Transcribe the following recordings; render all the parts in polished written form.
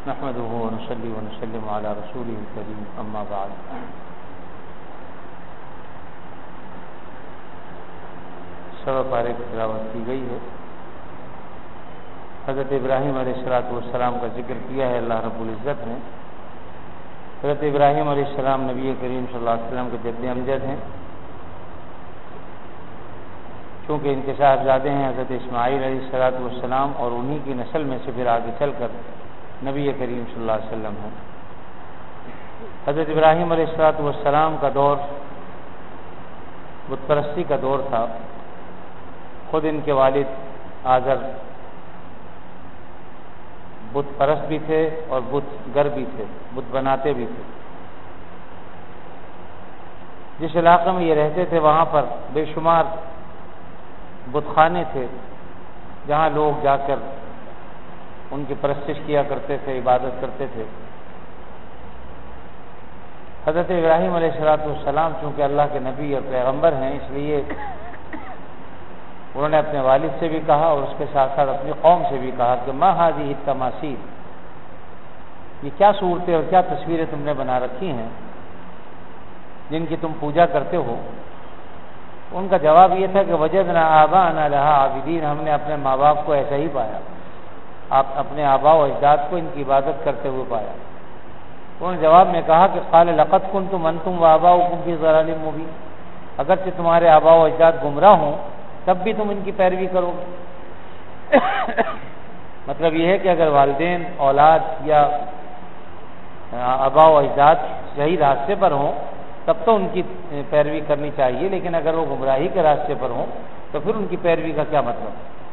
نحمده ونصلي ونسلم على رسوله الكريم اما بعد سورہ پارے کی تلاوت کی گئی ہے۔ حضرت ابراہیم علیہ السلام کا ذکر کیا ہے اللہ رب العزت نے۔ حضرت ابراہیم علیہ السلام نبی کریم صلی اللہ علیہ وسلم کے جد امجد ہیں، چونکہ ان کے صاحبزادے ہیں حضرت اسماعیل علیہ السلام، اور انہی کی نسل میں سے پھر آگے چل کر نبی کریم صلی اللہ علیہ وسلم ہیں۔ حضرت ابراہیم علیہ السلام کا دور بت پرستی کا دور تھا۔ خود ان کے والد آزر بت پرست بھی تھے اور بت گر بھی تھے، بت بناتے بھی تھے۔ جس علاقے میں یہ رہتے تھے وہاں پر بے شمار بت خانے تھے، جہاں لوگ جا کر ان کی پرستش کیا کرتے تھے، عبادت کرتے تھے۔ حضرت ابراہیم علیہ السلام چونکہ اللہ کے نبی اور پیغمبر ہیں، اس لیے انہوں نے اپنے والد سے بھی کہا اور اس کے ساتھ ساتھ اپنی قوم سے بھی کہا کہ ما هذه التماثيل، یہ کیا صورتیں اور کیا تصویریں تم نے بنا رکھی ہیں جن کی تم پوجا کرتے ہو؟ ان کا جواب یہ تھا کہ وجدنا آباءنا لها عابدین، ہم نے اپنے ماں باپ کو ایسا ہی پایا، آپ اپنے آباء و اجداد کو ان کی عبادت کرتے ہوئے پایا۔ انہوں نے جواب میں کہا کہ قال لقد كنتم انتم وآباؤكم في ضلال مبين، اگرچہ تمہارے آباء و اجداد گمراہ ہوں تب بھی تم ان کی پیروی کرو گے۔ مطلب یہ ہے کہ اگر والدین، اولاد یا آباء و اجداد صحیح راستے پر ہوں تب تو ان کی پیروی کرنی چاہیے، لیکن اگر وہ گمراہی کے راستے پر ہوں تو پھر ان کی پیروی کا کیا مطلب؟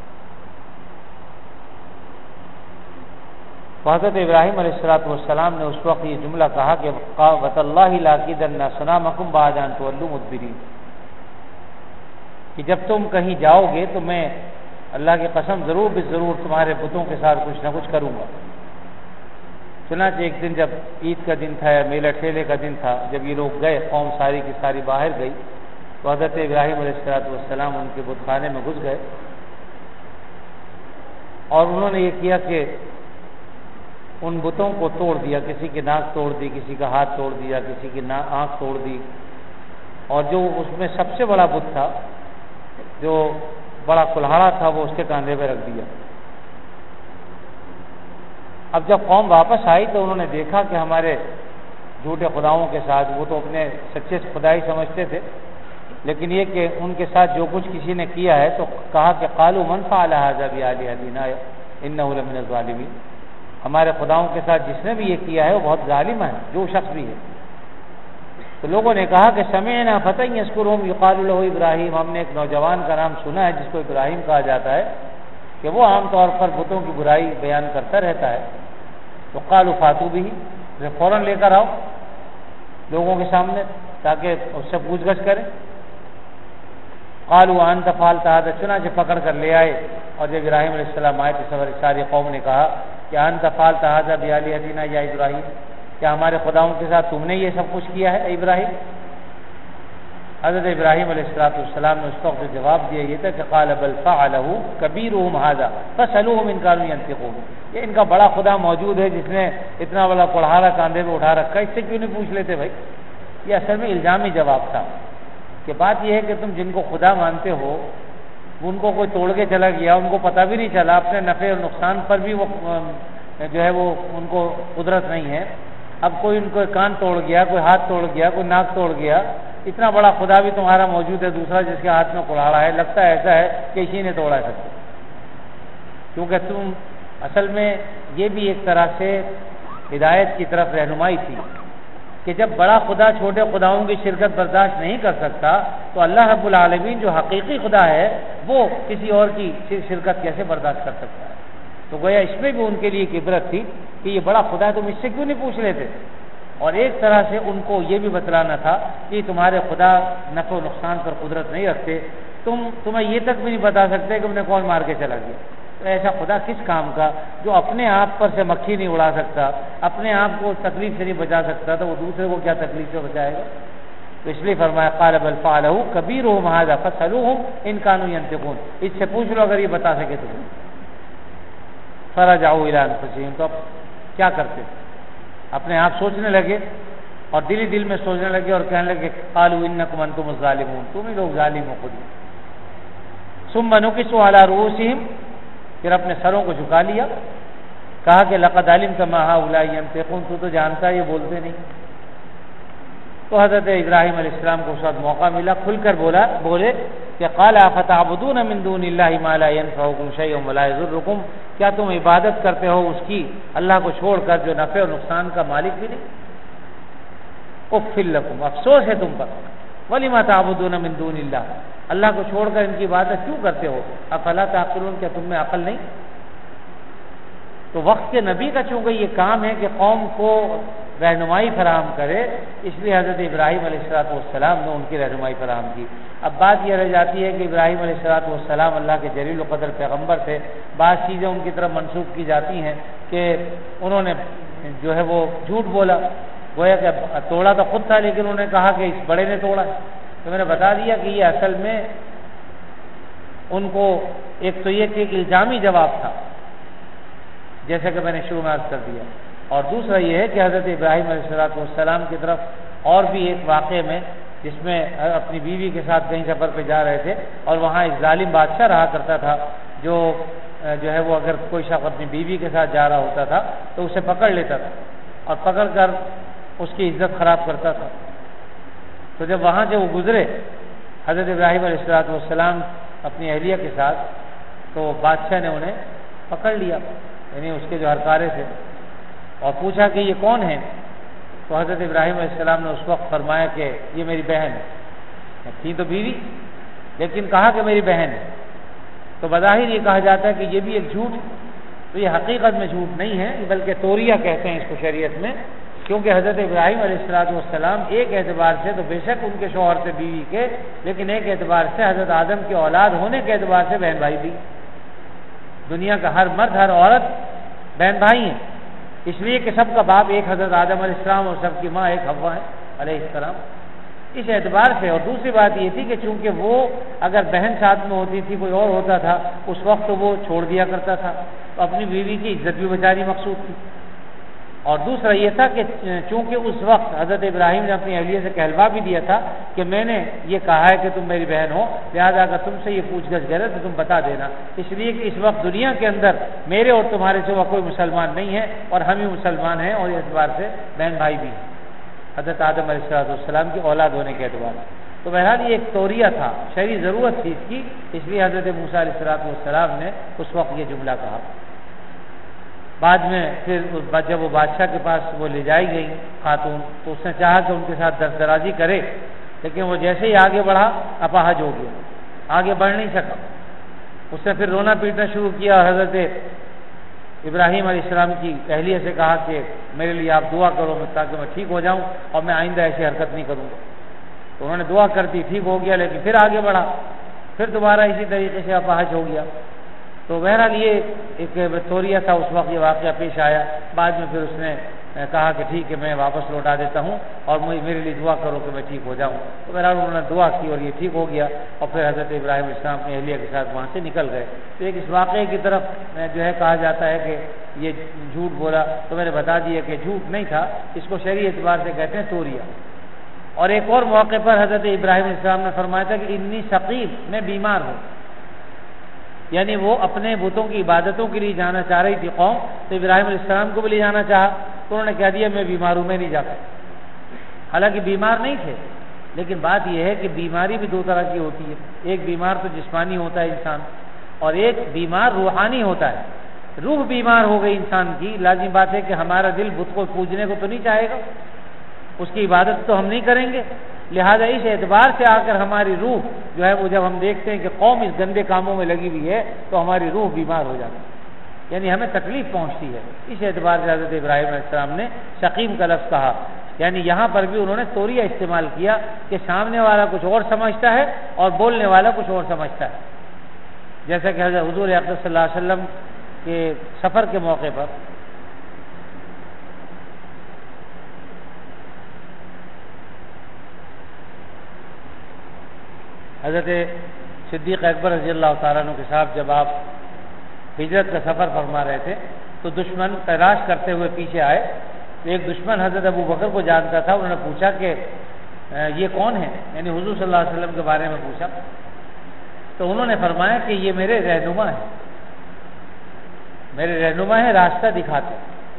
حضرت ابراہیم علیہ السلام نے اس وقت یہ جملہ کہا کہ وَتَاللَّهِ لَأَكِيدَنَّ أَصْنَامَكُمْ بَعْدَ أَن تُوَلُّوا مُدْبِرِينَ، کہ جب تم کہیں جاؤ گے تو میں اللہ کی قسم ضرور تمہارے بتوں کے ساتھ کچھ نہ کچھ کروں گا۔ چنانچہ ایک دن جب عید کا دن تھا یا میلہ ٹھیلے کا دن تھا، جب یہ لوگ گئے، قوم ساری کی ساری باہر گئی، تو حضرت ابراہیم علیہ السلام ان کے بت خانے میں گھس گئے اور انہوں نے یہ کیا کہ ان بتوں کو توڑ دیا، کسی کی ناک توڑ دی، کسی کا ہاتھ توڑ دیا، کسی کی آنکھ توڑ دی، اور جو اس میں سب سے بڑا بت تھا، جو بڑا کلہاڑا تھا، وہ اس کے کاندھے پہ رکھ دیا۔ اب جب قوم واپس آئی تو انہوں نے دیکھا کہ ہمارے جھوٹے خداؤں کے ساتھ، وہ تو اپنے سچے خدائی سمجھتے تھے، لیکن یہ کہ ان کے ساتھ جو کچھ کسی نے کیا ہے تو کہا کہ قالوا من فعل هذا بآلهتنا انه لمن الظالمین، ہمارے خداؤں کے ساتھ جس نے بھی یہ کیا ہے وہ بہت ظالم ہے، جو شخص بھی ہے۔ تو لوگوں نے کہا کہ سمعنا فتى يذكرهم يقال له ابراہیم، ہم نے ایک نوجوان کا نام سنا ہے جس کو ابراہیم کہا جاتا ہے، کہ وہ عام طور پر بتوں کی برائی بیان کرتا رہتا ہے۔ تو قالوا فاتوا به، فوراً لے کر آؤ لوگوں کے سامنے تاکہ اس سے پوچھ گچھ کریں۔ قالوا انت فعلت هذا، چنانچہ پکڑ کر لے آئے، اور جب ابراہیم علیہ السلام آئے تو ساری قوم نے کہا کہ انت فعلت هذا بآلهتنا یا ابراہیم، کیا ہمارے خداؤں کے ساتھ تم نے یہ سب کچھ کیا ہے ابراہیم؟ حضرت ابراہیم علیہ السلام نے اس وقت جواب دیا یہ تھا کہ قال بل فعله كبيرهم هذا فاسألوهم ان كانوا ينطقون، یہ ان کا بڑا خدا موجود ہے جس نے اتنا بڑا کڑہاڑا کاندھے پہ اٹھا رکھا ہے، اس سے کیوں نہیں پوچھ لیتے بھائی؟ یہ اصل میں الزامی جواب تھا کہ بات یہ ہے کہ تم جن کو خدا مانتے ہو ان کو کوئی توڑ کے چلا گیا، ان کو پتہ بھی نہیں چلا، اپنے نفع اور نقصان پر بھی وہ جو ہے وہ ان کو قدرت نہیں ہے۔ اب کوئی ان کو کان توڑ گیا، کوئی ہاتھ توڑ گیا، کوئی ناک توڑ گیا، اتنا بڑا خدا بھی تمہارا موجود ہے دوسرا جس کے ہاتھ میں کڑھاڑا ہے، لگتا ہے ایسا ہے کہ اسی نے توڑا سب کو، کیونکہ تم اصل میں یہ بھی ایک طرح سے ہدایت کی طرف رہنمائی تھی کہ جب بڑا خدا چھوٹے خداؤں کی شرکت برداشت نہیں کر سکتا تو اللہ رب العالمین جو حقیقی خدا ہے وہ کسی اور کی شرکت کیسے برداشت کر سکتا ہے؟ تو گویا اس میں بھی ان کے لیے ایک عبرت تھی کہ یہ بڑا خدا ہے، تم اس سے کیوں نہیں پوچھ لیتے؟ اور ایک طرح سے ان کو یہ بھی بتلانا تھا کہ تمہارے خدا نفع و نقصان پر قدرت نہیں رکھتے، تمہیں یہ تک بھی نہیں بتا سکتے کہ انہیں کون مار کے چلا گیا۔ تو ایسا خدا کس کام کا جو اپنے آپ پر سے مکھی نہیں اڑا سکتا، اپنے آپ کو تکلیف سے نہیں بچا سکتا، تو وہ دوسرے کو کیا تکلیف سے بچائے گا؟ تو اس لیے فرمایا قال بل فعله كبيرهم هذا فاسألوهم ان كانوا ينطقون، اس سے پوچھ لو اگر یہ بتا سکے تو۔ فرجعوا الى انفسهم، تو کیا کرتے؟ اپنے آپ سوچنے لگے اور دل ہی دل میں سوچنے لگے اور کہنے لگے قالوا انکم انتم الظالمون، تم ہی لوگ ظالم ہو خود ہی۔ ثم نکسوا علی رؤوسہم، پھر اپنے سروں کو جھکا لیا، کہا کہ لقد علمت ما هؤلاء ينطقون، تو جانتا ہے یہ بولتے نہیں۔ تو حضرت ابراہیم علیہ السلام کو اس وقت موقع ملا، کھل کر بولے کہ قال افتعبدون من دون اللہ ما لا ينفعكم شيئا ولا يضركم، کیا تم عبادت کرتے ہو اس کی اللہ کو چھوڑ کر جو نفع اور نقصان کا مالک بھی نہیں؟ اف لکم، افسوس ہے تم پر، ولما تعبدون من دون اللہ، اللہ کو چھوڑ کر ان کی عبادت کیوں کرتے ہو؟ افلا تعقلون، کیا تم میں عقل نہیں؟ تو وقت کے نبی کا چونکہ یہ کام ہے کہ قوم کو رہنمائی فراہم کرے، اس لیے حضرت ابراہیم علیہ السلام نے ان کی رہنمائی فراہم کی۔ اب بات یہ رہ جاتی ہے کہ ابراہیم علیہ السلام اللہ کے جلیل القدر پیغمبر تھے، بعض چیزیں ان کی طرف منسوخ کی جاتی ہیں کہ انہوں نے جو ہے وہ جھوٹ بولا، گویا کہ توڑا تو خود تھا لیکن انہوں نے کہا کہ اس بڑے نے توڑا۔ تو میں نے بتا دیا کہ یہ اصل میں ان کو ایک تو یہ کہ ایک الزامی جواب تھا، جیسا کہ میں نے شروع میں عرض کر دیا، اور دوسرا یہ ہے کہ حضرت ابراہیم علیہ السلام کی طرف اور بھی ایک واقعے میں جس میں اپنی بیوی کے ساتھ کہیں سفر پہ جا رہے تھے اور وہاں ایک ظالم بادشاہ رہا کرتا تھا جو ہے وہ اگر کوئی شخص اپنی بیوی کے ساتھ جا رہا ہوتا تھا تو اسے پکڑ لیتا تھا اور پکڑ کر اس کی عزت خراب کرتا تھا۔ تو جب وہاں سے وہ گزرے حضرت ابراہیم علیہ السلام اپنی اہلیہ کے ساتھ، تو بادشاہ نے انہیں پکڑ لیا، یعنی اس کے جو ہرکارے تھے، اور پوچھا کہ یہ کون ہے؟ تو حضرت ابراہیم علیہ السلام نے اس وقت فرمایا کہ یہ میری بہن ہے، تھی تو بیوی لیکن کہا کہ میری بہن ہے۔ تو بظاہر یہ کہا جاتا ہے کہ یہ بھی ایک جھوٹ، تو یہ حقیقت میں جھوٹ نہیں ہے بلکہ توریہ کہتے ہیں اس کو شریعت میں، کیونکہ حضرت ابراہیم علیہ السلام ایک اعتبار سے تو بے شک ان کے شوہر سے بیوی کے، لیکن ایک اعتبار سے حضرت آدم کی اولاد ہونے کے اعتبار سے بہن بھائی بھی۔ دنیا کا ہر مرد ہر عورت بہن بھائی ہیں، اس لیے کہ سب کا باپ ایک حضرت آدم علیہ السلام اور سب کی ماں ایک حوا ہے علیہ السلام، اس اعتبار سے۔ اور دوسری بات یہ تھی کہ چونکہ وہ اگر بہن ساتھ میں ہوتی تھی کوئی اور ہوتا تھا اس وقت وہ چھوڑ دیا کرتا تھا، تو اپنی بیوی کی عزت بھی بچانی مقصود تھی۔ اور دوسرا یہ تھا کہ چونکہ اس وقت حضرت ابراہیم نے اپنی اہلیہ سے کہلوا بھی دیا تھا کہ میں نے یہ کہا ہے کہ تم میری بہن ہو، لہٰذا اگر تم سے یہ پوچھ گچھ کرے تو تم بتا دینا، اس لیے کہ اس وقت دنیا کے اندر میرے اور تمہارے سوا کوئی مسلمان نہیں ہے اور ہم ہی مسلمان ہیں، اور اس اعتبار سے بہن بھائی بھی ہیں حضرت آدم علیہ السلام کی اولاد ہونے کے اعتبار سے۔ تو بہرحال یہ ایک توریہ تھا، شرعی ضرورت تھی اس کی، اس لیے حضرت موسیٰ علیہ السلام نے اس وقت یہ جملہ کہا۔ بعد میں پھر جب وہ بادشاہ کے پاس وہ لے جائی گئی خاتون، تو اس نے چاہا کہ ان کے ساتھ دسترازی کرے، لیکن وہ جیسے ہی آگے بڑھا اپاہج ہو گیا، آگے بڑھ نہیں سکا۔ اس نے پھر رونا پیٹنا شروع کیا اور حضرت ابراہیم علیہ السلام کی اہلیہ سے کہا کہ میرے لیے آپ دعا کرو تاکہ میں ٹھیک ہو جاؤں اور میں آئندہ ایسی حرکت نہیں کروں گا۔ تو انہوں نے دعا کر دی، ٹھیک ہو گیا، لیکن پھر آگے بڑھا، پھر دوبارہ اسی طریقے سے اپاہج ہو گیا۔ تو بہرحال یہ ایک توریہ تھا، اس وقت یہ واقعہ پیش آیا۔ بعد میں پھر اس نے کہا کہ ٹھیک ہے میں واپس لوٹا دیتا ہوں اور میرے لیے دعا کرو کہ میں ٹھیک ہو جاؤں۔ تو بہرحال انہوں نے دعا کی اور یہ ٹھیک ہو گیا، اور پھر حضرت ابراہیم علیہ السلام اپنی اہلیہ کے ساتھ وہاں سے نکل گئے۔ تو ایک اس واقعے کی طرف جو ہے کہا جاتا ہے کہ یہ جھوٹ بولا، تو میں نے بتا دیا کہ جھوٹ نہیں تھا، اس کو شرعی اعتبار سے کہتے ہیں توریہ۔ اور ایک اور موقع پر حضرت ابراہیم علیہ السلام نے فرمایا تھا کہ انی سقیم، میں بیمار ہوں، یعنی وہ اپنے بتوں کی عبادتوں کے لیے جانا چاہ رہی تھی قوم، تو ابراہیم علیہ السلام کو بھی لے جانا چاہا، تو انہوں نے کہہ دیا میں بیمار ہوں، میں نہیں جاتا۔ حالانکہ بیمار نہیں تھے، لیکن بات یہ ہے کہ بیماری بھی دو طرح کی ہوتی ہے، ایک بیمار تو جسمانی ہوتا ہے انسان، اور ایک بیمار روحانی ہوتا ہے۔ روح بیمار ہو گئی انسان کی، لازم بات ہے کہ ہمارا دل بت کو پوجنے کو تو نہیں چاہے گا، اس کی عبادت تو ہم نہیں کریں گے، لہذا اس اعتبار سے آ کر ہماری روح جو ہے وہ جب ہم دیکھتے ہیں کہ قوم اس گندے کاموں میں لگی ہوئی ہے تو ہماری روح بیمار ہو جاتی ہے، یعنی ہمیں تکلیف پہنچتی ہے۔ اس اعتبار سے حضرت ابراہیم علیہ السلام نے سقیم کا لفظ کہا، یعنی یہاں پر بھی انہوں نے توریہ استعمال کیا کہ سامنے والا کچھ اور سمجھتا ہے اور بولنے والا کچھ اور سمجھتا ہے، جیسا کہ حضرت حضور اقدس صلی اللہ علیہ وسلم کے سفر کے موقع پر حضرت صدیق اکبر رضی اللہ تعالیٰ عنہ کے ساتھ جب آپ ہجرت کا سفر فرما رہے تھے تو دشمن تلاش کرتے ہوئے پیچھے آئے، تو ایک دشمن حضرت ابو بکر کو جانتا تھا، انہوں نے پوچھا کہ یہ کون ہے، یعنی حضور صلی اللہ علیہ وسلم کے بارے میں پوچھا، تو انہوں نے فرمایا کہ یہ میرے رہنما ہیں، میرے رہنما ہیں، راستہ دکھاتے۔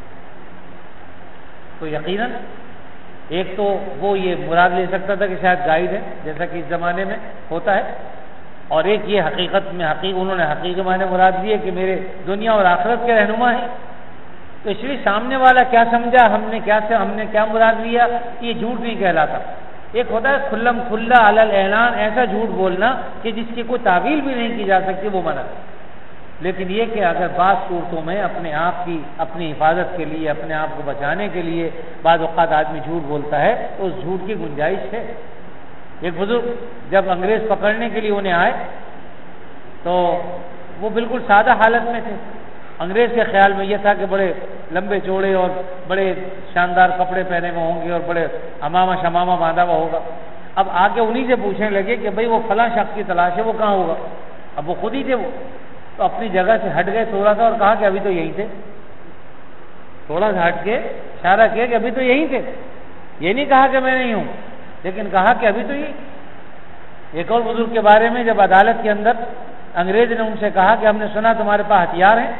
تو یقیناً ایک تو وہ یہ مراد لے سکتا تھا کہ شاید گائیڈ ہے، جیسا کہ اس زمانے میں ہوتا ہے، اور ایک یہ حقیقت میں انہوں نے حقیقی معنی مراد لیے کہ میرے دنیا اور آخرت کے رہنما ہیں۔ تو اس لیے سامنے والا کیا سمجھا، ہم نے کیا مراد لیا، یہ جھوٹ نہیں کہلاتا۔ ایک ہوتا ہے کھلم کھلا علی الاعلان ایسا جھوٹ بولنا کہ جس کی کوئی تعویل بھی نہیں کی جا سکتی، وہ منع۔ لیکن یہ کہ اگر بعض صورتوں میں اپنے آپ کی اپنی حفاظت کے لیے، اپنے آپ کو بچانے کے لیے بعض اوقات آدمی جھوٹ بولتا ہے تو اس جھوٹ کی گنجائش ہے۔ ایک بزرگ جب انگریز پکڑنے کے لیے انہیں آئے تو وہ بالکل سادہ حالت میں تھے۔ انگریز کے خیال میں یہ تھا کہ بڑے لمبے چوڑے اور بڑے شاندار کپڑے پہنے ہوئے ہوں گے اور بڑے امامہ شمامہ باندھا ہوا ہوگا۔ اب آگے انہی سے پوچھنے لگے کہ بھئی وہ فلاں شخص کی تلاش ہے، وہ کہاں ہوگا؟ اب وہ خود ہی تھے، وہ تو اپنی جگہ سے ہٹ گئے تھوڑا سا اور کہا کہ ابھی تو یہیں تھے، تھوڑا سا ہٹ کے اشارہ کیا کہ ابھی تو یہیں تھے۔ یہ نہیں کہا کہ میں نہیں ہوں، لیکن کہا کہ ابھی تو یہ۔ ایک اور بزرگ کے بارے میں جب عدالت کے اندر انگریز نے ان سے کہا کہ ہم نے سنا تمہارے پاس ہتھیار ہیں،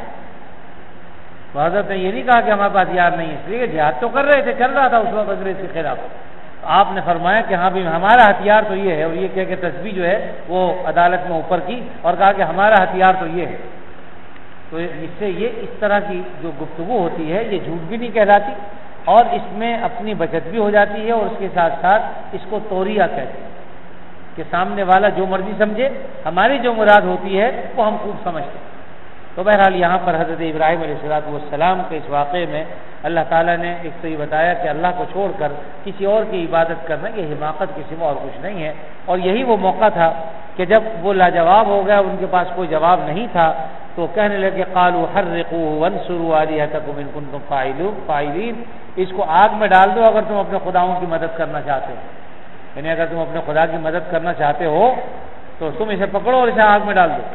تو حضرت نے یہ نہیں کہا کہ ہمارے پاس ہتھیار نہیں ہے، اس لیے جہاد تو کر رہے تھے، چل رہا تھا اس وقت انگریز کے خلاف۔ آپ نے فرمایا کہ ہاں بھی ہمارا ہتھیار تو یہ ہے، اور یہ کہہ کے تسبیح جو ہے وہ عدالت میں اوپر کی اور کہا کہ ہمارا ہتھیار تو یہ ہے۔ تو اس سے یہ اس طرح کی جو گفتگو ہوتی ہے یہ جھوٹ بھی نہیں کہلاتی، اور اس میں اپنی بچت بھی ہو جاتی ہے، اور اس کے ساتھ ساتھ اس کو توریہ کہتے ہیں کہ سامنے والا جو مرضی سمجھے، ہماری جو مراد ہوتی ہے وہ ہم خوب سمجھتے ہیں۔ تو بہرحال یہاں پر حضرت ابراہیم علیہ السلام کے اس واقعے میں اللہ تعالیٰ نے ایک تو یہ بتایا کہ اللہ کو چھوڑ کر کسی اور کی عبادت کرنا یہ حماقت کے سوا اور کچھ نہیں ہے، اور یہی وہ موقع تھا کہ جب وہ لاجواب ہو گیا، ان کے پاس کوئی جواب نہیں تھا، تو کہنے لگے قالوا حرقوه وانصروا آلهتكم ان كنتم فاعلین، اس کو آگ میں ڈال دو اگر تم اپنے خداؤں کی مدد کرنا چاہتے ہو، یعنی اگر تم اپنے خدا کی مدد کرنا چاہتے ہو تو تم اسے پکڑو اور اسے آگ میں ڈال دو۔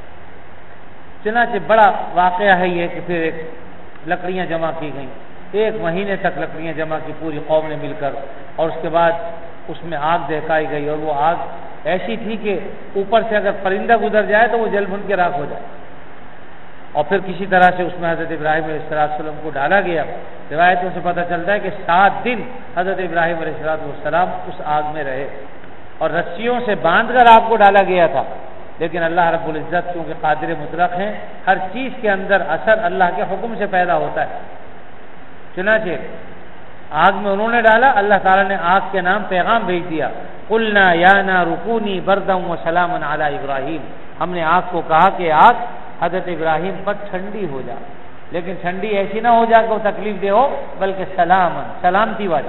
چنانچہ بڑا واقعہ ہے یہ کہ پھر ایک لکڑیاں جمع کی گئیں، 1 مہینے تک لکڑیاں جمع کی پوری قوم نے مل کر، اور اس کے بعد اس میں آگ دہکائی گئی، اور وہ آگ ایسی تھی کہ اوپر سے اگر پرندہ گزر جائے تو وہ جل بھن کے راکھ ہو جائے، اور پھر کسی طرح سے اس میں حضرت ابراہیم علیہ السلام کو ڈالا گیا۔ روایتوں سے پتہ چلتا ہے کہ 7 دن حضرت ابراہیم علیہ السلام اس آگ میں رہے، اور رسیوں سے باندھ کر آپ کو ڈالا گیا تھا، لیکن اللہ رب العزت کیونکہ قادر مطلق ہیں، ہر چیز کے اندر اثر اللہ کے حکم سے پیدا ہوتا ہے۔ چنانچہ آگ میں انہوں نے ڈالا، اللہ تعالیٰ نے آگ کے نام پیغام بھیج دیا، قلنا یا نار کونی بردا وسلاما علی ابراہیم، ہم نے آگ کو کہا کہ آگ حضرت ابراہیم پر ٹھنڈی ہو جا، لیکن ٹھنڈی ایسی نہ ہو جا کہ وہ تکلیف دے ہو، بلکہ سلامتی والی۔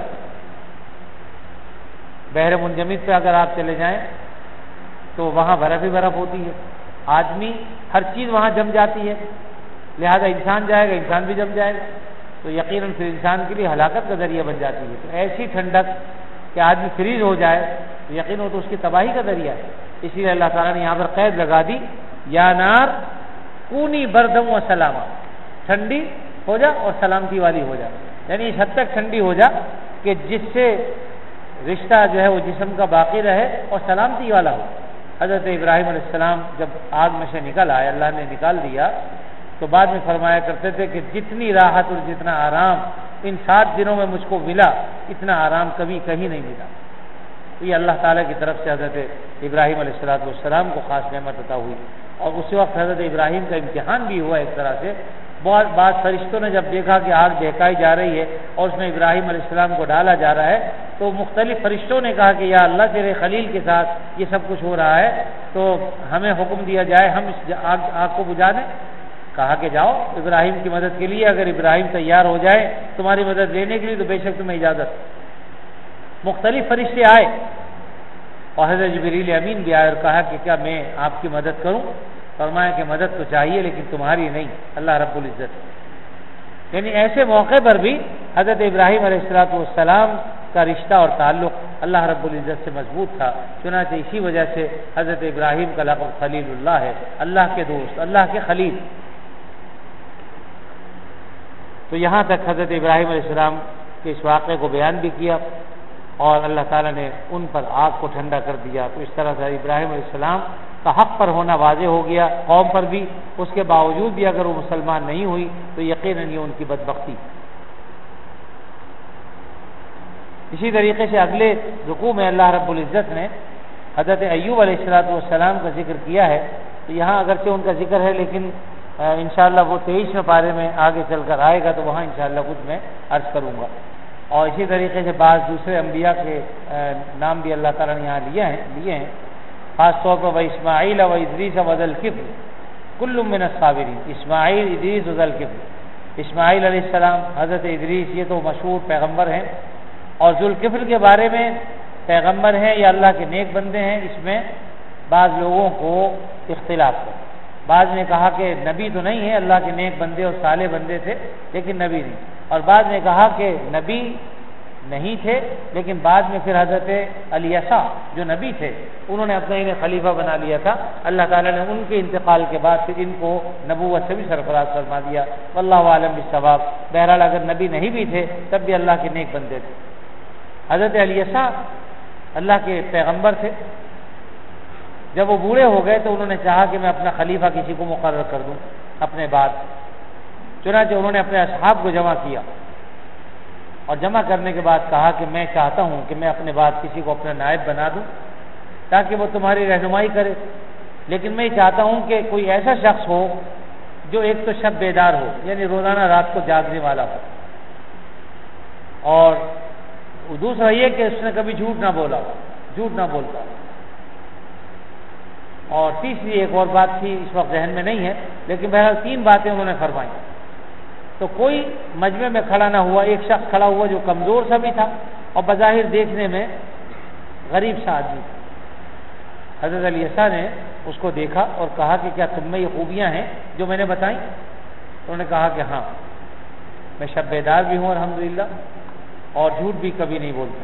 بحر منجمد پہ اگر آپ چلے جائیں تو وہاں برف ہی برف ہوتی ہے، آدمی ہر چیز وہاں جم جاتی ہے، لہذا انسان جائے گا انسان بھی جم جائے گا، تو یقیناً پھر انسان کے لیے ہلاکت کا ذریعہ بن جاتی ہے۔ تو ایسی ٹھنڈک کہ آدمی فریز ہو جائے تو یقیناً تو اس کی تباہی کا ذریعہ ہے، اسی لیے اللہ تعالیٰ نے یہاں پر قید لگا دی، یا نار کونی بردم و سلاما، ٹھنڈی ہو جا اور سلامتی والی ہو جا، یعنی اس حد تک ٹھنڈی ہو جا کہ جس سے رشتہ جو ہے وہ جسم کا باقی رہے اور سلامتی والا ہو۔ حضرت ابراہیم علیہ السلام جب آگ میں سے نکل آئے، اللہ نے نکال دیا، تو بعد میں فرمایا کرتے تھے کہ جتنی راحت اور جتنا آرام ان 7 دنوں میں مجھ کو ملا، اتنا آرام کبھی کہیں نہیں ملا۔ یہ اللہ تعالیٰ کی طرف سے حضرت ابراہیم علیہ السلام کو خاص نعمت عطا ہوئی، اور اسی وقت حضرت ابراہیم کا امتحان بھی ہوا ایک طرح سے۔ بعض فرشتوں نے جب دیکھا کہ آگ دہکائی جا رہی ہے اور اس میں ابراہیم علیہ السلام کو ڈالا جا رہا ہے، تو مختلف فرشتوں نے کہا کہ یا اللہ تیرے خلیل کے ساتھ یہ سب کچھ ہو رہا ہے، تو ہمیں حکم دیا جائے ہم اس آگ کو بجھا دیں۔ کہا کہ جاؤ ابراہیم کی مدد کے لیے، اگر ابراہیم تیار ہو جائے تمہاری مدد لینے کے لیے تو بے شک تمہیں اجازت۔ مختلف فرشتے آئے اور حضرت جبریل امین بھی آئے اور کہا کہ کیا میں آپ کی مدد کروں؟ فرمایا کہ مدد تو چاہیے لیکن تمہاری نہیں، اللہ رب العزت۔ یعنی ایسے موقع پر بھی حضرت ابراہیم علیہ السلام کا رشتہ اور تعلق اللہ رب العزت سے مضبوط تھا، چنانچہ اسی وجہ سے حضرت ابراہیم کا لقب خلیل اللہ ہے، اللہ کے دوست، اللہ کے خلیل۔ تو یہاں تک حضرت ابراہیم علیہ السلام کے اس واقعے کو بیان بھی کیا اور اللہ تعالیٰ نے ان پر آگ کو ٹھنڈا کر دیا. تو اس طرح سے ابراہیم علیہ السلام کا حق پر ہونا واضح ہو گیا قوم پر بھی. اس کے باوجود بھی اگر وہ مسلمان نہیں ہوئی تو یقیناً یہ ان کی بدبختی. اسی طریقے سے اگلے رکوع میں اللہ رب العزت نے حضرت ایوب علیہ السلام کا ذکر کیا ہے. تو یہاں اگرچہ ان کا ذکر ہے لیکن انشاءاللہ وہ 23ویں پارے میں آگے چل کر آئے گا تو وہاں انشاءاللہ کچھ میں عرض کروں گا. اور اسی طریقے سے بعض دوسرے انبیاء کے نام بھی اللہ تعالیٰ نے یہاں لیے ہیں. خاص طور پر اسماعیل و ادریس و ذی الکفل کل من الصابرین. اسماعیل، ادریس و ذی الکفل. اسماعیل علیہ السلام، حضرت ادریس یہ تو مشہور پیغمبر ہیں اور ذو الکفل کے بارے میں پیغمبر ہیں یا اللہ کے نیک بندے ہیں، اس میں بعض لوگوں کو اختلاف ہے. بعض نے کہا کہ نبی تو نہیں ہے، اللہ کے نیک بندے اور صالح بندے تھے لیکن نبی نہیں. اور بعض نے کہا کہ نبی نہیں تھے لیکن بعد میں پھر حضرت الیسع جو نبی تھے انہوں نے اپنا انہیں خلیفہ بنا لیا تھا. اللہ تعالیٰ نے ان کے انتقال کے بعد پھر ان کو نبوت سے بھی سرفراز فرما دیا. واللہ عالم بالصواب. بہرحال اگر نبی نہیں بھی تھے تب بھی اللہ کے نیک بندے تھے. حضرت الیسع اللہ کے پیغمبر تھے. جب وہ بوڑھے ہو گئے تو انہوں نے چاہا کہ میں اپنا خلیفہ کسی کو مقرر کر دوں اپنے بعد. چنانچہ انہوں نے اپنے اصحاب کو جمع کیا اور جمع کرنے کے بعد کہا کہ میں چاہتا ہوں کہ میں اپنے بعد کسی کو اپنا نائب بنا دوں تاکہ وہ تمہاری رہنمائی کرے. لیکن میں چاہتا ہوں کہ کوئی ایسا شخص ہو جو ایک تو شب بیدار ہو یعنی روزانہ رات کو جاگنے والا ہو، اور دوسرا یہ کہ اس نے کبھی جھوٹ نہ بولا ہو، جھوٹ نہ بولتا. اور تیسری ایک اور بات تھی اس وقت ذہن میں نہیں ہے لیکن بہرحال 3 باتیں انہوں نے فرمائی. تو کوئی مجمع میں کھڑا نہ ہوا. ایک شخص کھڑا ہوا جو کمزور سا بھی تھا اور بظاہر دیکھنے میں غریب سا آدمی تھا. حضرت الیسع نے اس کو دیکھا اور کہا کہ کیا تم میں یہ خوبیاں ہیں جو میں نے بتائیں؟ انہوں نے کہا کہ ہاں، میں شب بیدار بھی ہوں الحمدللہ اور جھوٹ بھی کبھی نہیں بولتا.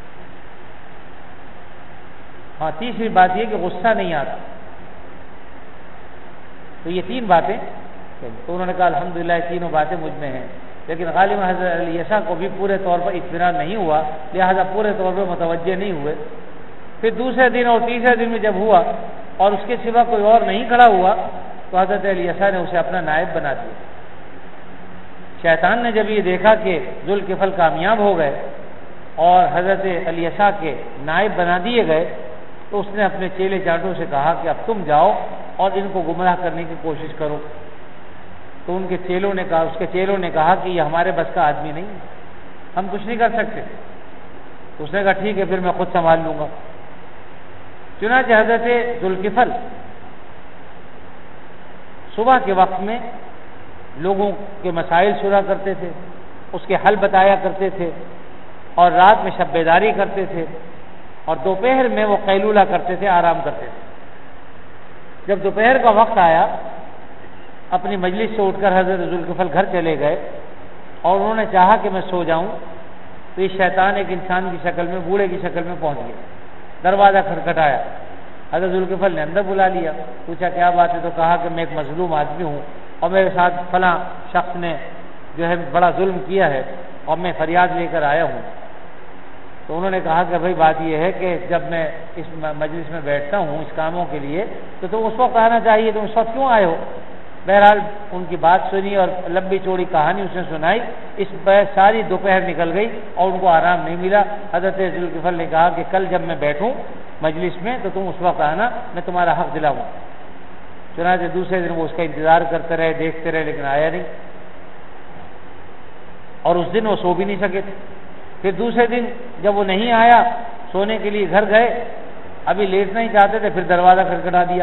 ہاں، تیسری بات یہ کہ غصہ نہیں آتا. تو یہ 3 باتیں. تو انہوں نے کہا الحمدللہ یہ تینوں باتیں مجھ میں ہیں. لیکن غالباً حضرت الیسع کو بھی پورے طور پر اطمینان نہیں ہوا، لہذا پورے طور پر متوجہ نہیں ہوئے. پھر دوسرے دن اور تیسرے دن میں جب ہوا اور اس کے سوا کوئی اور نہیں کھڑا ہوا تو حضرت الیسع نے اسے اپنا نائب بنا دیا. شیطان نے جب یہ دیکھا کہ ذو الکفل کامیاب ہو گئے اور حضرت الیسع کے نائب بنا دیے گئے تو اس نے اپنے چیلے چاٹوں سے کہا کہ اب تم جاؤ اور ان کو گمراہ کرنے کی کوشش کرو. تو اس کے چیلوں نے کہا کہ یہ ہمارے بس کا آدمی نہیں، ہم کچھ نہیں کر سکتے. تو اس نے کہا ٹھیک ہے پھر میں خود سنبھال لوں گا. چنانچہ حضرت ذو الکفل صبح کے وقت میں لوگوں کے مسائل سنا کرتے تھے، اس کے حل بتایا کرتے تھے اور رات میں شب بیداری کرتے تھے اور دوپہر میں وہ قیلولہ کرتے تھے، آرام کرتے تھے. جب دوپہر کا وقت آیا اپنی مجلس سے اٹھ کر حضرت ذو الکفل گھر چلے گئے اور انہوں نے چاہا کہ میں سو جاؤں تو یہ شیطان ایک انسان کی شکل میں، بوڑھے کی شکل میں پہنچ گیا. دروازہ کھٹکھٹایا. حضرت ذو الکفل نے اندر بلا لیا، پوچھا کیا بات ہے؟ تو کہا کہ میں ایک مظلوم آدمی ہوں اور میرے ساتھ فلاں شخص نے جو ہے بڑا ظلم کیا ہے اور میں فریاد لے کر آیا ہوں. تو انہوں نے کہا کہ بھائی بات یہ ہے کہ جب میں اس مجلس میں بیٹھتا ہوں اس کاموں کے لیے تو تم اس وقت کہنا چاہیے تم اس وقت کیوں آئے ہو. بہرحال ان کی بات سنی اور لمبی چوڑی کہانی اس نے سنائی. اس پر ساری دوپہر نکل گئی اور ان کو آرام نہیں ملا. حضرت ذو الکفل نے کہا کہ کل جب میں بیٹھوں مجلس میں تو تم اس وقت آنا، میں تمہارا حق دلاؤں. چنانچہ دوسرے دن وہ اس کا انتظار کرتے رہے، دیکھتے رہے لیکن آیا نہیں اور اس دن وہ سو بھی نہیں سکے تھے. پھر دوسرے دن جب وہ نہیں آیا سونے کے لیے گھر گئے، ابھی لیٹنا نہیں چاہتے تھے، پھر دروازہ کھٹکھٹا دیا.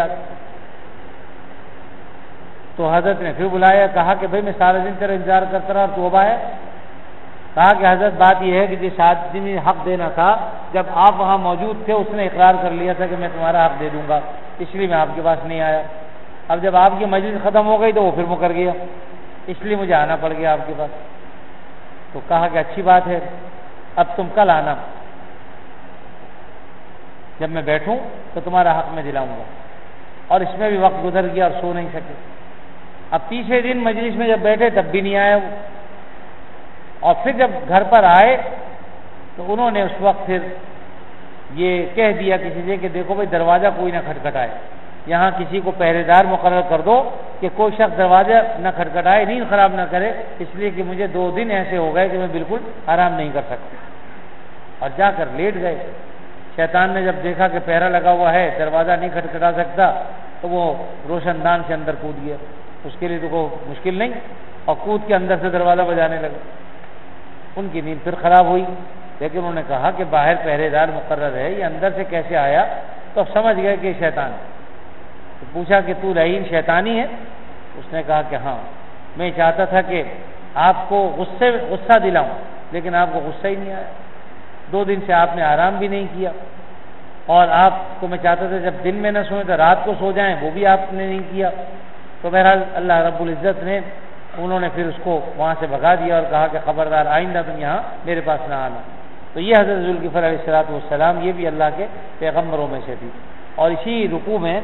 تو حضرت نے پھر بلایا، کہا کہ بھائی میں سارے دن تیرا انتظار کرتا رہا تو اب آیا. کہا کہ حضرت بات یہ ہے کہ جس آدمی نے حق دینا تھا جب آپ وہاں موجود تھے اس نے اقرار کر لیا تھا کہ میں تمہارا حق دے دوں گا، اس لیے میں آپ کے پاس نہیں آیا. اب جب آپ کی مجلس ختم ہو گئی تو وہ پھر مکر گیا، اس لیے مجھے آنا پڑ گیا آپ کے پاس. تو کہا کہ اچھی بات ہے، اب تم کل آنا، جب میں بیٹھوں تو تمہارا حق میں دلاؤں گا. اور اس میں بھی وقت گزر گیا اور سو نہیں سکے. اب تیسرے دن مجلس میں جب بیٹھے تب بھی نہیں آیا وہ. اور پھر جب گھر پر آئے تو انہوں نے اس وقت پھر یہ کہہ دیا کسی سے کہ دیکھو بھائی دروازہ کوئی نہ کھٹکھٹائے، یہاں کسی کو پہرے دار مقرر کر دو کہ کوئی شخص دروازہ نہ کھٹکھٹائے، نیند خراب نہ کرے، اس لیے کہ مجھے 2 دن ایسے ہو گئے کہ میں بالکل آرام نہیں کر سکتا۔ اور جا کر لیٹ گئے۔ شیطان نے جب دیکھا کہ پہرا لگا ہوا ہے، دروازہ نہیں کھٹکھٹا سکتا، تو وہ روشن دان سے اندر کود گیا، اس کے لیے تو کوئی مشکل نہیں، اور کود کے اندر سے دروازہ بجانے لگا۔ ان کی نیند پھر خراب ہوئی، لیکن انہوں نے کہا کہ باہر پہرے دار مقرر ہے، یہ اندر سے کیسے آیا؟ تو اب سمجھ گئے کہ شیطان۔ تو پوچھا کہ تو لعین شیطانی ہے؟ اس نے کہا کہ ہاں، میں چاہتا تھا کہ آپ کو غصہ دلاؤں، لیکن آپ کو غصہ ہی نہیں آیا، 2 دن سے آپ نے آرام بھی نہیں کیا، اور آپ کو میں چاہتا تھا جب دن میں نہ سوئیں تو رات کو سو جائیں، وہ بھی آپ نے نہیں کیا۔ تو بہرحال اللہ رب العزت نے انہوں نے پھر اس کو وہاں سے بھگا دیا اور کہا کہ خبردار آئندہ تم یہاں میرے پاس نہ آنا۔ تو یہ حضرت ذوالکفل علیہ الصلوۃ والسلام یہ بھی اللہ کے پیغمبروں میں سے تھی۔ اور اسی رکوع میں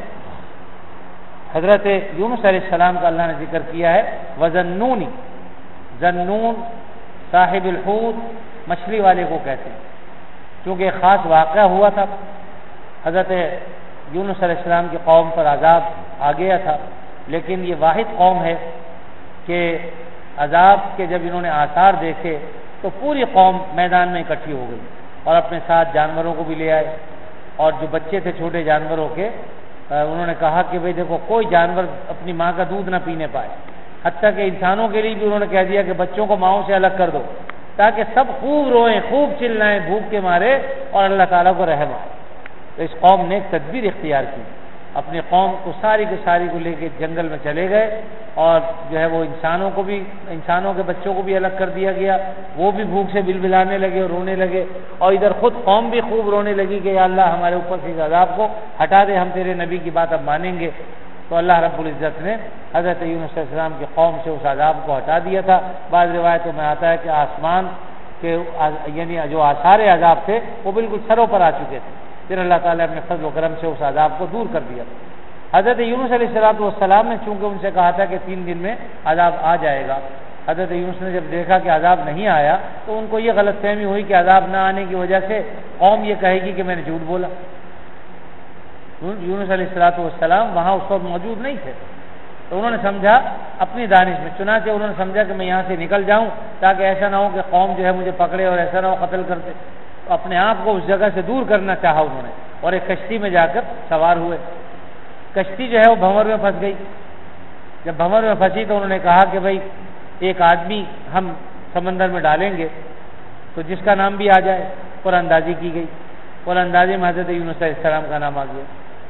حضرت یونس علیہ السلام کا اللہ نے ذکر کیا ہے، وذنونی، ذنون صاحب الحوت مچھلی والے کو کہتے ہیں، کیونکہ ایک خاص واقعہ ہوا تھا، حضرت یونس علیہ السلام کی قوم پر عذاب آ گیا تھا، لیکن یہ واحد قوم ہے کہ عذاب کے جب انہوں نے آثار دیکھے تو پوری قوم میدان میں اکٹھی ہو گئی اور اپنے ساتھ جانوروں کو بھی لے آئے، اور جو بچے تھے چھوٹے جانوروں کے، انہوں نے کہا کہ بھئی دیکھو کوئی جانور اپنی ماں کا دودھ نہ پینے پائے، حتیٰ کہ انسانوں کے لیے بھی انہوں نے کہہ دیا کہ بچوں کو ماؤں سے الگ کر دو تاکہ سب خوب روئیں، خوب چلائیں بھوک کے مارے اور اللہ تعالیٰ کو رحم آئے۔ تو اس قوم نے ایک تدبیر اختیار کی، اپنی قوم کو ساری کی ساری کو لے کے جنگل میں چلے گئے، اور جو ہے وہ انسانوں کے بچوں کو بھی الگ کر دیا گیا، وہ بھی بھوک سے بلبلانے لگے اور رونے لگے، اور ادھر خود قوم بھی خوب رونے لگی کہ یا اللہ ہمارے اوپر سے اس عذاب کو ہٹا دے، ہم تیرے نبی کی بات اب مانیں گے۔ تو اللہ رب العزت نے حضرت یونس علیہ السلام کی قوم سے اس عذاب کو ہٹا دیا تھا۔ بعض روایتوں میں آتا ہے کہ آسمان کے یعنی جو آثار عذاب تھے وہ بالکل سروں پر آ چکے تھے، پھر اللہ تعالیٰ نے فضل و کرم سے اس عذاب کو دور کر دیا۔ حضرت یونس علیہ السلام نے چونکہ ان سے کہا تھا کہ 3 دن میں عذاب آ جائے گا، حضرت یونس نے جب دیکھا کہ عذاب نہیں آیا تو ان کو یہ غلط فہمی ہوئی کہ عذاب نہ آنے کی وجہ سے قوم یہ کہے گی کہ میں نے جھوٹ بولا۔ یونس علیہ السلام وہاں اس وقت موجود نہیں تھے، تو انہوں نے سمجھا اپنی دانش میں، چنانچہ انہوں نے سمجھا کہ میں یہاں سے نکل جاؤں تاکہ ایسا نہ ہو کہ قوم جو ہے مجھے پکڑے اور ایسا نہ ہو قتل کرتے۔ اپنے آپ کو اس جگہ سے دور کرنا چاہا انہوں نے، اور ایک کشتی میں جا کر سوار ہوئے۔ کشتی جو ہے وہ بھنور میں پھنس گئی۔ جب بھنور میں پھنسی تو انہوں نے کہا کہ بھائی ایک آدمی ہم سمندر میں ڈالیں گے تو جس کا نام بھی آ جائے۔ قرآن اندازی کی گئی، قرآن اندازی میں حضرت یونس علیہ السلام کا نام آ گیا۔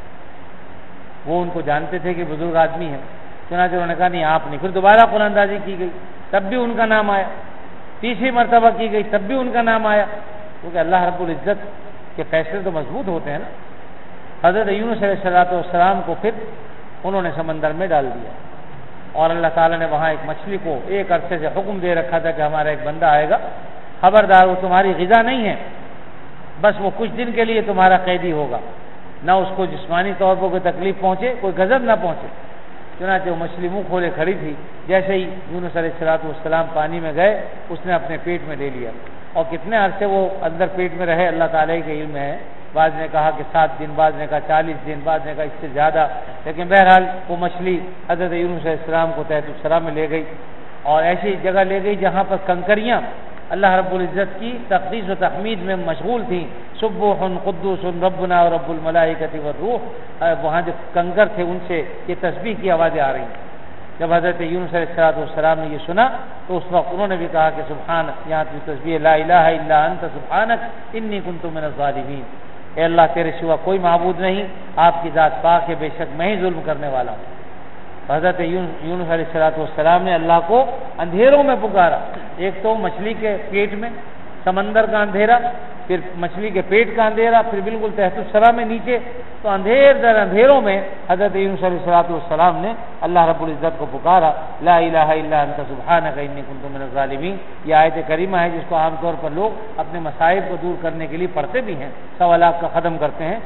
وہ ان کو جانتے تھے کہ بزرگ آدمی ہیں، چنانچہ انہوں نے کہا نہیں آپ نہیں۔ پھر دوبارہ قرآن اندازی کی گئی، تب بھی ان کا نام آیا۔ تیسری مرتبہ کی گئی، تب بھی ان کا نام آیا، کیونکہ اللہ رب العزت کے فیصلے تو مضبوط ہوتے ہیں نا۔ حضرت یونس علیہ السلام کو پھر انہوں نے سمندر میں ڈال دیا، اور اللہ تعالیٰ نے وہاں ایک مچھلی کو ایک عرصے سے حکم دے رکھا تھا کہ ہمارا ایک بندہ آئے گا، خبردار وہ تمہاری غذا نہیں ہے، بس وہ کچھ دن کے لیے تمہارا قیدی ہوگا، نہ اس کو جسمانی طور پر کوئی تکلیف پہنچے، کوئی غضب نہ پہنچے۔ چنانچہ وہ مچھلی منہ کھولے کھڑی تھی، جیسے ہی یونس علیہ السلام پانی میں گئے اس نے اپنے پیٹ میں لے لیا، اور کتنے عرصے وہ اندر پیٹ میں رہے اللہ تعالیٰ کے علم ہے۔ بعض نے کہا کہ 7 دن، بعض نے کہا 40 دن، بعض نے کہا اس سے زیادہ، لیکن بہرحال وہ مچھلی حضرت یونس علیہ السلام کو تحت الثرى میں لے گئی، اور ایسی جگہ لے گئی جہاں پر کنکریاں اللہ رب العزت کی تقدیس و تحمید میں مشغول تھیں۔ سبوح قدوس ربنا ورب الملائکۃ والروح، وہاں جو کنکر تھے ان سے یہ تسبیح کی آوازیں آ رہی ہیں۔ جب حضرت یونس علیہ السلام نے یہ سنا تو اس وقت انہوں نے بھی کہا کہ سبحان، یہاں کی تسبیح لا الہ الا انت سبحانک انی کنت من الظالمین، اے اللہ تیرے سوا کوئی معبود نہیں، آپ کی ذات پاک ہے، بے شک میں ہی ظلم کرنے والا ہوں۔ حضرت یونس علیہ السلام نے اللہ کو اندھیروں میں پکارا، ایک تو مچھلی کے پیٹ میں سمندر کا اندھیرا، پھر مچھلی کے پیٹ کا اندھیرا، پھر بالکل تحت الثرى میں نیچے، تو اندھیروں میں حضرت یونس علیہ السلام نے اللہ رب العزت کو پکارا، لا الہ الا انت سبحانک انی کنت من الظالمین۔ یہ آیت کریمہ ہے جس کو عام طور پر لوگ اپنے مصائب کو دور کرنے کے لیے پڑھتے بھی ہیں، سوالات کا ختم کرتے ہیں۔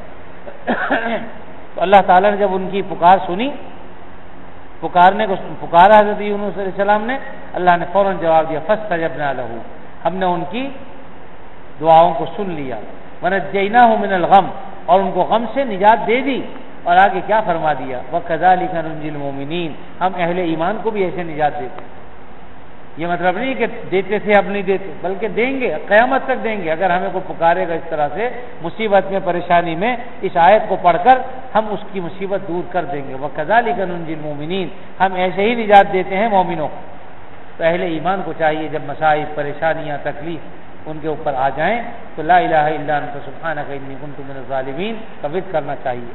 تو اللہ تعالیٰ نے جب ان کی پکار سنی، پکارا حضرت یونس علیہ السلام نے، اللہ نے فوراً جواب دیا، فاستجبنا لہ، ہم نے ان کی دعاؤں کو سن لیا، وَنَجَّيْنَاهُ مِنَ الْغَمِّ، اور ان کو غم سے نجات دے دی۔ اور آگے کیا فرما دیا، وَكَذَلِكَ نُنْجِي الْمُؤْمِنِينَ، ہم اہل ایمان کو بھی ایسے نجات دیتے ہیں۔ یہ مطلب نہیں کہ دیتے تھے اب نہیں دیتے، بلکہ دیں گے، قیامت تک دیں گے۔ اگر ہمیں کوئی پکارے گا اس طرح سے مصیبت میں، پریشانی میں، اس آیت کو پڑھ کر ہم اس کی مصیبت دور کر دیں گے۔ وَكَذَلِكَ نُنْجِي الْمُؤْمِنِينَ، ہم ایسے ہی نجات دیتے ہیں مومنوں کو۔ تو اہل ایمان کو چاہیے جب مصائب، پریشانیاں، تکلیف ان کے اوپر آ جائیں تو لا الہ الا انت سبحانک انی کنت من الظالمین کا ورد کرنا چاہیے۔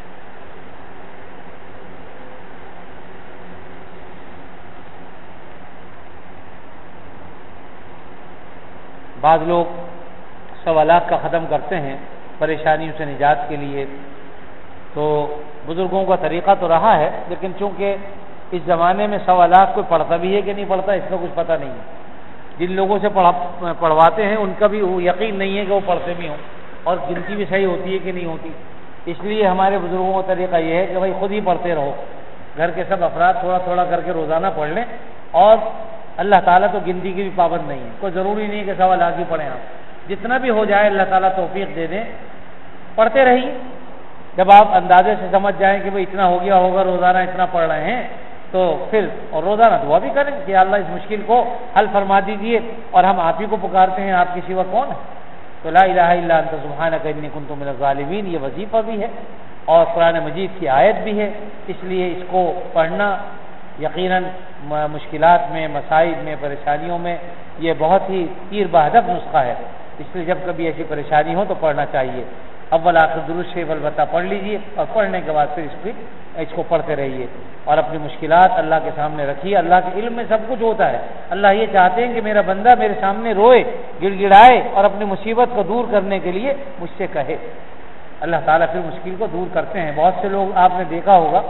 بعض لوگ سوالات کا ختم کرتے ہیں پریشانیوں سے نجات کے لیے، تو بزرگوں کا طریقہ تو رہا ہے، لیکن چونکہ اس زمانے میں سوالات کوئی پڑھتا بھی ہے کہ نہیں پڑھتا اس کا کچھ پتہ نہیں ہے۔ جن لوگوں سے پڑھواتے ہیں ان کا بھی یقین نہیں ہے کہ وہ پڑھتے بھی ہوں، اور گنتی بھی صحیح ہوتی ہے کہ نہیں ہوتی۔ اس لیے ہمارے بزرگوں کا طریقہ یہ ہے کہ بھائی خود ہی پڑھتے رہو، گھر کے سب افراد تھوڑا تھوڑا کر کے روزانہ پڑھ لیں، اور اللہ تعالیٰ تو گنتی کی بھی پابند نہیں ہے، کوئی ضروری نہیں کہ سوالات بھی پڑھیں آپ، جتنا بھی ہو جائے اللہ تعالیٰ توفیق دے دیں، پڑھتے رہیے۔ جب آپ اندازے سے سمجھ جائیں کہ بھائی اتنا ہو گیا ہوگا، روزانہ اتنا پڑھ رہے ہیں، تو پھر اور روزانہ دعا بھی کریں کہ اللہ اس مشکل کو حل فرما دیجئے، اور ہم آپ ہی کو پکارتے ہیں، آپ کے سوا کون ہے؟ تو لا الہ الا انت سبحانک انی کنت من الظالمین یہ وظیفہ بھی ہے اور قرآن مجید کی آیت بھی ہے، اس لیے اس کو پڑھنا یقیناً مشکلات میں، مصائب میں، پریشانیوں میں یہ بہت ہی تیر بہدف نسخہ ہے۔ اس لیے جب کبھی ایسی پریشانی ہو تو پڑھنا چاہیے۔ اول آخر درود شریف البتہ پڑھ لیجئے، اور پڑھنے کے بعد پھر اس کو پڑھتے رہیے اور اپنی مشکلات اللہ کے سامنے رکھیے۔ اللہ کے علم میں سب کچھ ہوتا ہے، اللہ یہ چاہتے ہیں کہ میرا بندہ میرے سامنے روئے، گڑ گڑائے، اور اپنی مصیبت کو دور کرنے کے لیے مجھ سے کہے۔ اللہ تعالیٰ پھر مشکل کو دور کرتے ہیں۔ بہت سے لوگ آپ نے دیکھا ہوگا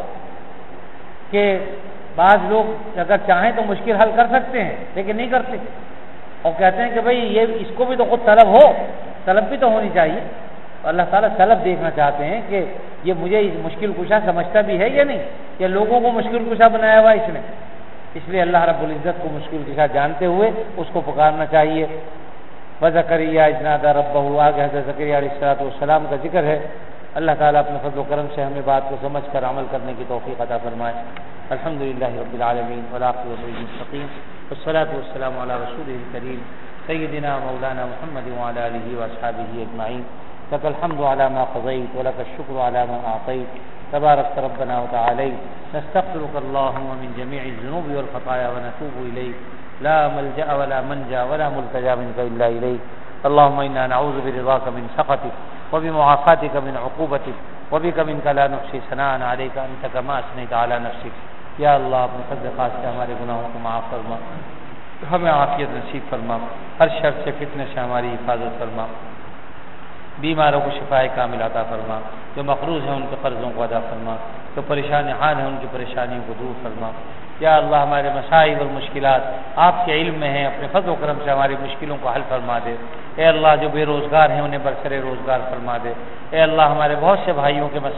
کہ بعض لوگ اگر چاہیں تو مشکل حل کر سکتے ہیں لیکن نہیں کرتے، اور کہتے ہیں کہ بھئی یہ اس کو بھی تو خود طلب ہو، طلب بھی تو ہونی چاہیے۔ اللہ تعالیٰ طلب دیکھنا چاہتے ہیں کہ یہ مجھے اس مشکل کشا سمجھتا بھی ہے یا نہیں، یا لوگوں کو مشکل کشا بنایا ہوا اس نے۔ اس لیے اللہ رب العزت کو مشکل کشا جانتے ہوئے اس کو پکارنا چاہیے۔ وَزَكَرِيَّا إِذْ نَادَىٰ رَبَّهُ، آگے حضرت زکریا علیہ السلام کا ذکر ہے۔ اللہ تعالیٰ اپنے فضل و کرم سے ہمیں بات کو سمجھ کر عمل کرنے کی توفیق عطا فرمائے۔ الحمدللہ رب العالمین والعاقبۃ للمتقین والصلاۃ والسلام علی رسولہ الکریم سیدنا مولانا محمد وعلی آلہ واصحابہ اجمعین۔ لك الحمد على ما قضيت ولك الشكر على ما أعطيت، تبارك ربنا وتعالى، نستغفرك اللهم من جميع الذنوب والخطايا ونتوب إليك، لا ملجأ ولا منجا ولا ملتجا منك إلا إليك، اللهم إنا نعوذ برضاك من سخطك وبمعافاتك من عقوبتك، وبك منك لا نحصي ثناء عليك أنت كما أثنيت على نفسك۔ یا اللہ اپنے فضل خاص سے ہمارے گناہوں کو معاف فرما، ہمیں عافیت نصیب فرما، ہر شر سے فتنے سے ہماری حفاظت فرما، بیماروں کو شفا کامل عطا فرما، جو مقروض ہیں ان کے قرضوں کو ادا فرما، جو پریشان حال ہیں ان کی پریشانیوں کو دور فرما۔ یا اللہ ہمارے مسائل اور مشکلات آپ کے علم میں ہیں، اپنے فضل و کرم سے ہماری مشکلوں کو حل فرما دے۔ اے اللہ جو بے روزگار ہیں انہیں برسر روزگار فرما دے۔ اے اللہ ہمارے بہت سے بھائیوں کے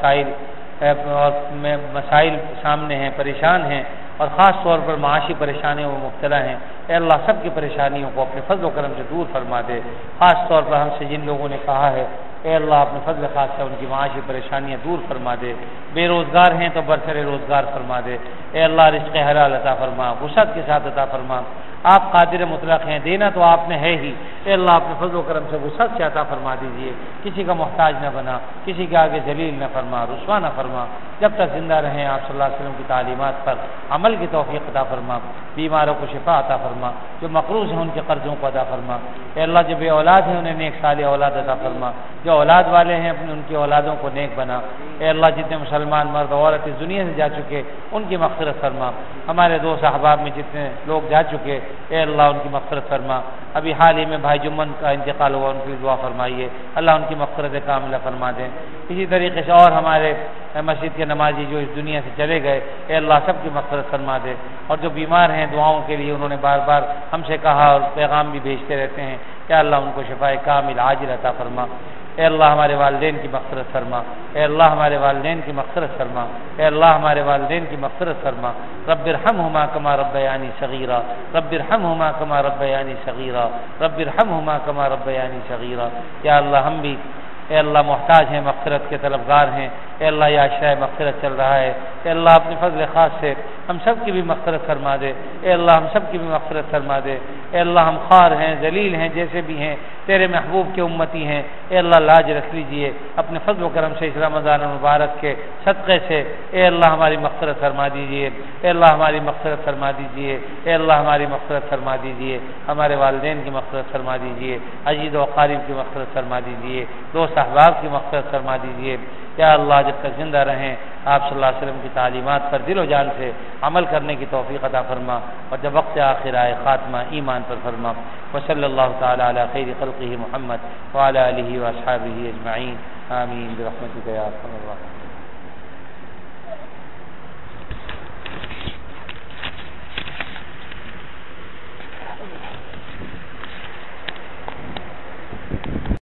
مسائل سامنے ہیں، پریشان ہیں، اور خاص طور پر معاشی پریشانیوں میں مبتلا ہیں۔ اے اللہ سب کی پریشانیوں کو اپنے فضل و کرم سے دور فرما دے۔ خاص طور پر ہم سے جن لوگوں نے کہا ہے اے اللہ اپنے فضل خاص سے ان کی معاشی پریشانیاں دور فرما دے، بے روزگار ہیں تو برسر روزگار فرما دے۔ اے اللہ رزق حلال عطا فرما، وسعت کے ساتھ عطا فرما۔ آپ قادر مطلق ہیں، دینا تو آپ نے ہے ہی۔ اے اللہ اپنے فضل و کرم سے وسعت سے عطا فرما دیجیے، کسی کا محتاج نہ بنا، کسی کے آگے ذلیل نہ فرما، رسوا نہ فرما۔ جب تک زندہ رہیں آپ صلی اللہ علیہ وسلم کی تعلیمات پر عمل کی توفیق عطا فرما، بیماروں کو شفا عطا فرما، جو مقروض ہیں ان کے قرضوں کو ادا فرما۔ اے اللہ جو بے اولاد ہیں انہیں نیک صالح اولاد عطا فرما، جو اولاد والے ہیں اپنے ان کی اولادوں کو نیک بنا۔ اے اللہ جتنے مسلمان مرد عورت اس دنیا سے جا چکے ان کی مغفرت فرما، ہمارے دوست احباب میں جتنے لوگ جا چکے اے اللہ ان کی مغفرت فرما۔ ابھی حال ہی میں بھائی جمن کا انتقال ہوا، ان کی دعا فرمائیے، اللہ ان کی مغفرت کاملہ فرما دیں۔ اسی طریقے سے اور ہمارے مسجد کے نمازی جو اس دنیا سے چلے گئے اے اللہ سب کی مغفرت فرما دے، اور جو بیمار ہیں دعاؤں کے لیے انہوں نے بار بار ہم سے کہا اور پیغام بھی بھیجتے رہتے ہیں، یا اللہ ان کو شفائے کامل عاجل عطا فرما۔ اے اللہ ہمارے والدین کی مغفرت فرما، اے اللہ ہمارے والدین کی مغفرت فرما، اے اللہ ہمارے والدین کی مغفرت فرما۔ رب ارحمہما کما ربیانی صغیرا، رب ارحمہما کما ربیانی صغیرا، رب ارحمہما کما ربیانی صغیرا۔ یا اللہ ہم بھی اے اللہ محتاج ہیں، مغفرت کے طلبگار ہیں، اے اللہ یہ عشاء مغفرت چل رہا ہے، اے اللہ اپنے فضل خاص سے ہم سب کی بھی مغفرت فرما دے، اے اللہ ہم سب کی بھی مغفرت فرما دے، اے اللہ ہم خوار ہیں، ذلیل ہیں، جیسے بھی ہیں تیرے محبوب کے امتی ہیں، اے اللہ لاج رکھ لیجئے اپنے فضل و کرم سے اس رمضان المبارک کے صدقے سے، اے اللہ ہماری مغفرت فرما دیجئے، اے اللہ ہماری مغفرت فرما دیجئے، اے اللہ ہماری مغفرت فرما دیجئے، ہمارے والدین کی مغفرت فرما دیجئے، عزیز و اقارب کی مغفرت فرما دیجئے، دوست احباب کی مغفرت فرما دیجئے۔ یا اللہ جب تک زندہ رہیں آپ صلی اللہ علیہ وسلم کی تعلیمات پر دل و جان سے عمل کرنے کی توفیق عطا فرما، اور جب وقت آخر آئے خاتمہ ایمان پر فرما۔ وصلی اللہ تعالی علی خیر خلقہ محمد وعلی آلہ واصحابہ اجمعین، آمین برحمتک یا ارحم الراحمین۔